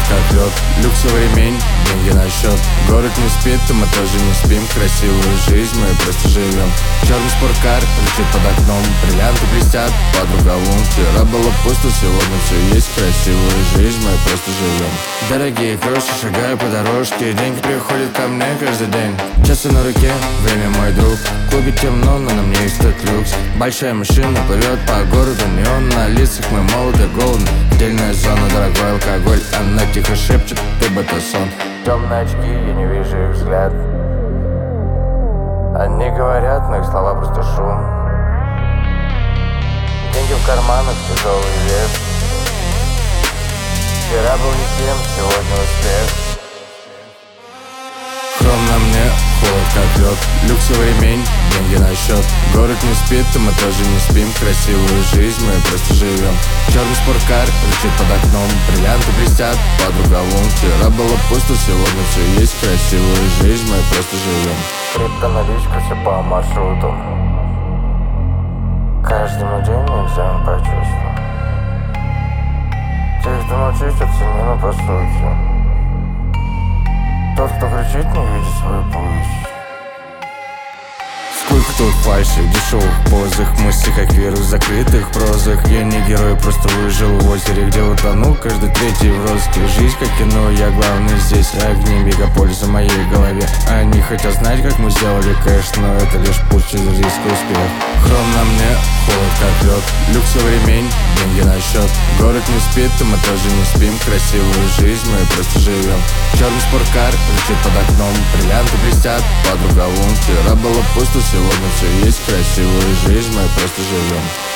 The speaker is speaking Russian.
как лед, люксовый ремень, деньги на счет. Город не спит, и мы тоже не спим. Красивую жизнь мы просто живем. Черный спорткар летит под окном, бриллианты блестят под рукавом. Вчера было пусто, сегодня все есть. Красивую жизнь мы просто живем. Дорогие гроши, шагаю по дорожке, деньги приходят ко мне каждый день. Часы на руке, время мой друг. В клубе темно, но на мне есть тот люкс. Большая машина плывет по городу, неон на лицах, мы молоды, голодны. Отдельная зона, дорогой алкоголь, она тихо шепчет, ты бы то сон. Темные очки, я не вижу их взгляд. Они говорят, но их слова просто шум. Деньги в карманах, тяжелый вес. Вчера был никем, сегодня успех. Хром на мне, холод как лед, люксовый ремень, деньги на счет. Город не спит, и мы тоже не спим. Красивую жизнь мы просто живем. Черный спорткар летит под окном, бриллианты блестят под рукавом. Вчера было пусто, сегодня все есть. Красивую жизнь мы просто живем. Криптоналичка, все по маршруту. Каждый мой день экзамен по чувству. Те, кто молчит, оценено по сути. Тот, кто кричит, не видит свою путь. Сколько тут фальши, дешевых позах, мысли как вирус в закрытых прозах. Я не герой, просто выжил в озере, где утонул каждый третий в розыске. Жизнь как кино, я главный здесь. Огни мегаполиса в моей голове. Они хотят знать, как мы сделали кэш, но это лишь путь через риск и успех. Хром на мне, холод как лед, люксовый ремень, деньги на счет. Город не спит, и мы тоже не спим. Красивую жизнь мы просто живем. Черный спорткар летит под окном, бриллианты блестят под рукавом. Вчера было пусто, сегодня все есть. Красивую жизнь мы просто живем.